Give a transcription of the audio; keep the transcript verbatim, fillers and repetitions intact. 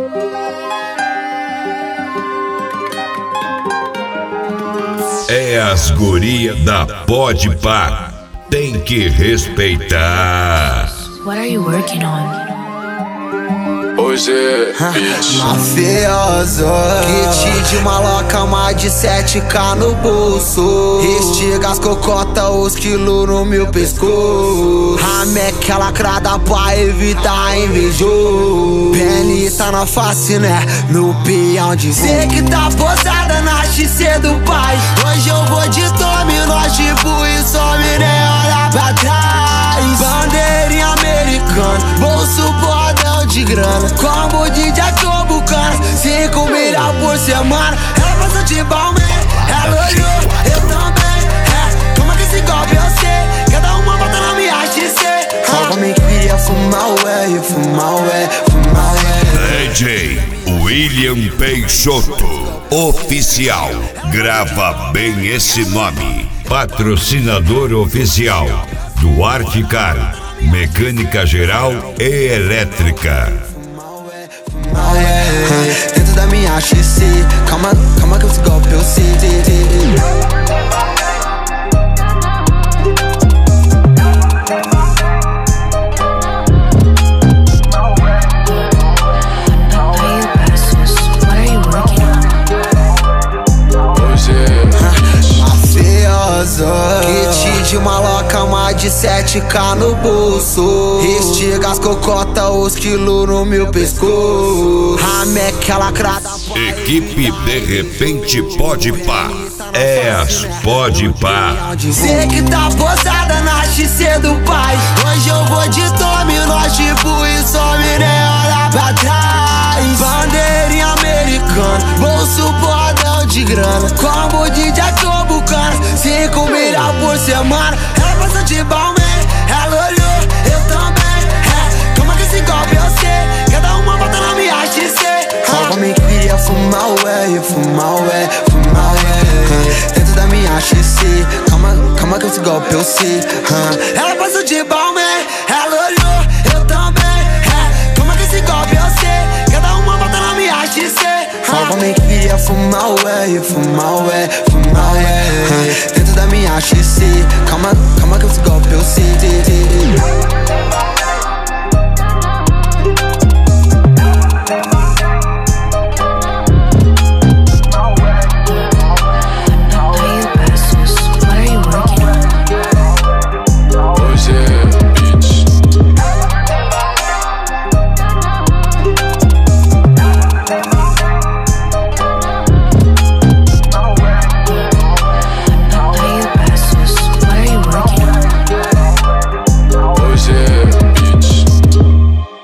É as guria da Podpah, tem que respeitar. What are you working on? Hoje é mafioso, kit de maloca, mais de sete K no bolso. Estiga as cocota, os quilos no meu pescoço. Rameque lacrada pra evitar invejoso. Penita na face, né? No peão de cê que tá posada na X C do pai. Hoje eu vou de tome, nós tipo e some, né? Olha pra trás. Bandeirinha americana, bolso bordão de grana. Como D J Tobucana, cinco milhões por semana. Ela passou de balme, ela olhou, eu também. É, como é que esse golpe eu sei? Cada uma bota na minha X C. Só me queria fumar ué, fumar ué, fumar ué. D J William Peixoto, oficial. Grava bem esse nome. Patrocinador oficial Duarte Car, mecânica geral e elétrica. Dentro da minha X C, calma, calma que esse golpe eu sei. Kit de maloca, mais de sete K no bolso. Estiga as cocota, os quilos no meu pescoço. Rameque lacrada. Equipe de repente Podpah, é as Podpah. Cê que tá posada na X C do pai. Hoje eu vou de tome, nós tipo e some, né? Olha pra trás. Bandeirinha americana, bolso bordão de grana. Como D J Tobucana, cinco milhões por semana. Ela passou de balme, ela olhou, eu também. É, como é que esse golpe eu sei? Cada uma bota na minha X C. Só me queria fumar ué, fumar ué, fumar ué. Dentro da minha X C, calma, calma que esse golpe eu sei. Ela passou de balme, ela olhou, eu também. É, como é que esse golpe eu sei? Cada uma bota na minha X C. Só me queria fumar ué, fumar ué.